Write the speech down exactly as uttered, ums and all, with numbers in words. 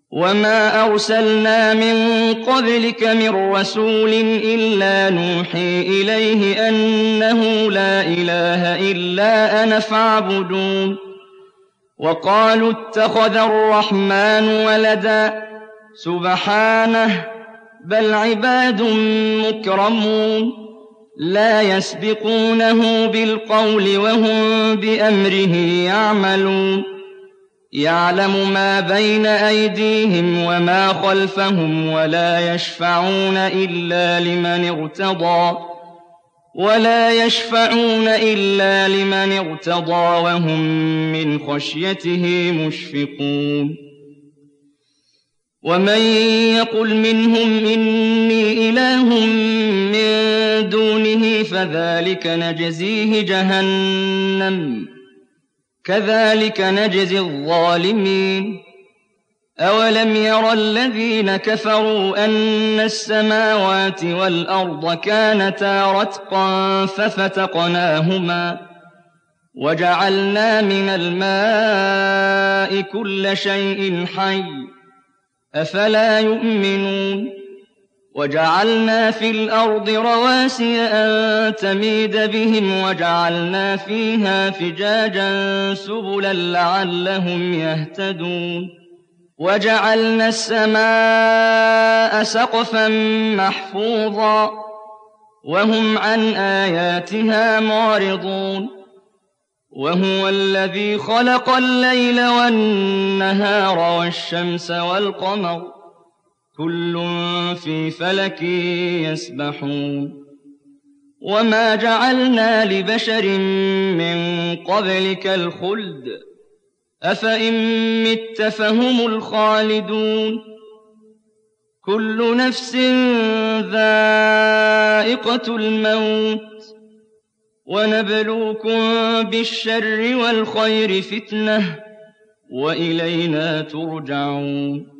وَمَا أَرْسَلْنَا مِن قَبْلِكَ مِن رَّسُولٍ إِلَّا نُوحِي إِلَيْهِ أَنَّهُ لَا إِلَٰهَ إِلَّا أَنَا فَاعْبُدُونِ وَقَالُوا اتَّخَذَ الرَّحْمَٰنُ وَلَدًا سُبْحَانَهُ بَلْ عِبَادٌ مُّكْرَمُونَ لَا يَسْبِقُونَهُ بِالْقَوْلِ وَهُم بِأَمْرِهِ يَعْمَلُونَ يَعْلَمُ مَا بَيْنَ أَيْدِيهِمْ وَمَا خَلْفَهُمْ وَلَا يَشْفَعُونَ إِلَّا لِمَنِ ارْتَضَىٰ وَلَا يَشْفَعُونَ إِلَّا لِمَنِ ارْتَضَىٰ وَهُم مِّنْ خَشْيَتِهِ مُشْفِقُونَ وَمَن يَقُلْ مِنْهُمْ إِنِّي إِلَٰهٌ مِّن دُونِهِ فَذَٰلِكَ نَجْزِيهِ جَهَنَّمَ كَذَٰلِكَ نَجْزِي الظَّالِمِينَ أَوَلَمْ يَرَ الَّذِينَ كَفَرُوا أَنَّ السَّمَاوَاتِ وَالْأَرْضَ كَانَتَا رَتْقًا فَفَتَقْنَاهُمَا وَجَعَلْنَا مِنَ الْمَاءِ كُلَّ شَيْءٍ حَيٍّ أَفَلَا يُؤْمِنُونَ وَجَعَلْنَا فِي الْأَرْضِ رَوَاسِيَ أَن تَمِيدَ بِهِمْ وَجَعَلْنَا فِيهَا فِجَاجًا سُبُلًا لَّعَلَّهُمْ يَهْتَدُونَ وَجَعَلْنَا السَّمَاءَ سَقْفًا مَّحْفُوظًا وَهُمْ عَنْ آيَاتِهَا مُعْرِضُونَ وَهُوَ الَّذِي خَلَقَ اللَّيْلَ وَالنَّهَارَ وَالشَّمْسَ وَالْقَمَرَ كُلٌّ فِي فَلَكٍ يَسْبَحُونَ وَمَا جَعَلْنَا لِبَشَرٍ مِّن قَبْلِكَ الْخُلْدَ أَفَإِن مِّتَّ فَهُمُ الْخَالِدُونَ كُلُّ نَفْسٍ ذَائِقَةُ الْمَوْتِ وَنَبْلُوكُم بِالشَّرِّ وَالْخَيْرِ فِتْنَةً وَإِلَيْنَا تُرْجَعُونَ